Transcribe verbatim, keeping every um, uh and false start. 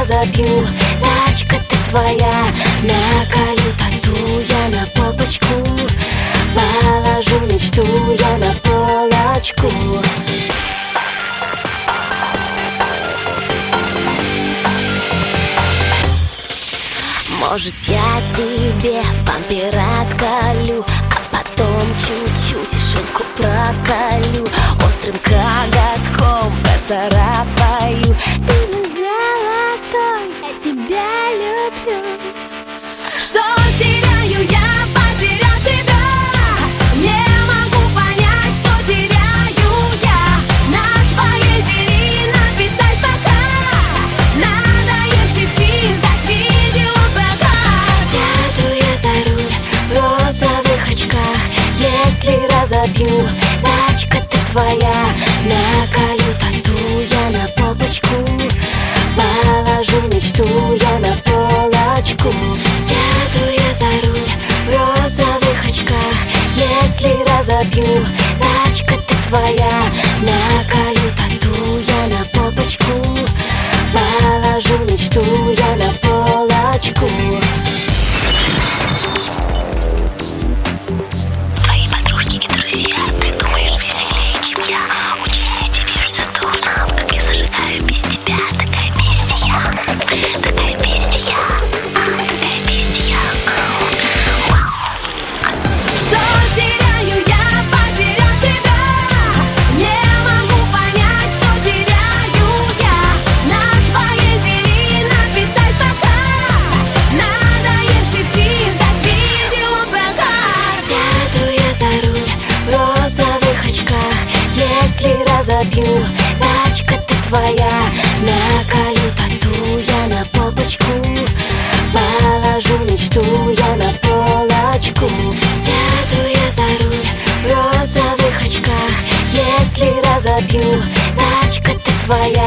разобью, тачка ты твоя. Наколю тату я на попочку, положу мечту я на полочку. Может, я тебе бампер отколю, а потом чуть-чуть шинку проколю, острым коготком поцарапаю. Ты мой золотой, я тебя люблю. Что теряю я, потеряв тебя? Не могу понять, что теряю я. На твоей двери написать пока. Надоевший фильм, сдать видеопрокат. Сяду я за руль в розовых очках. Если разобью, тачка ты твоя. Наколю тату я на попочку, положу мечту я на полочку. Сяду я за руль в розовых очках. Если разобью, тачка ты твоя. Наколю тату я на попочку, положу мечту я на полочку. Твои подружки и друзья, ты думаешь, великий я очень удивишься трудно, как я зажигаю без тебя. Такая песня, такая песня, такая песня. Что теряю я, потеряв тебя? Не могу понять, что теряю я. На твоей двери написать пока. Надоевший фильм, сдать видеопрокат. Сяду я за руль в розовых очках. Если разобью, тачка ты твоя. Наколю тату я на попочку, положу мечту я на полочку. Сяду я за руль в розовых очках. Если разобью, тачка ты твоя.